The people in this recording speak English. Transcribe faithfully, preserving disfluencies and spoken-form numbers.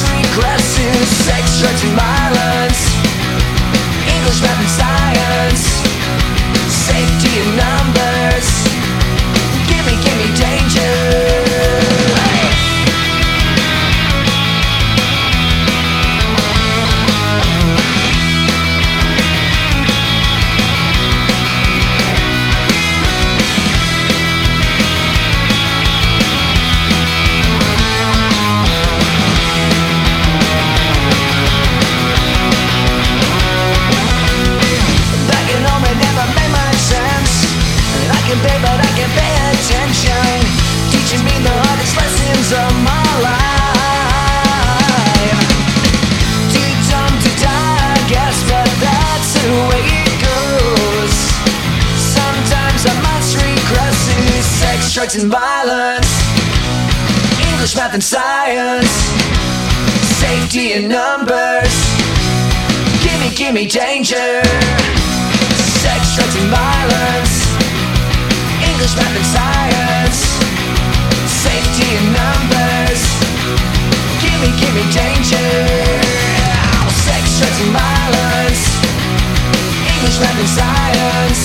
months regresses, sex, drugs and violence, English, math and science, safety in numbers, gimme, gimme danger. Pay, but I can't pay attention, teaching me the hardest lessons of my life. Too dumb to die, I guess, but that's the way it goes. Sometimes I must regress to sex, drugs and violence, English, math and science, safety in numbers, gimme, gimme danger. Sex, drugs and violence, English, math and science, safety in numbers, gimme, gimme danger. Sex, drugs and violence, English, math and science,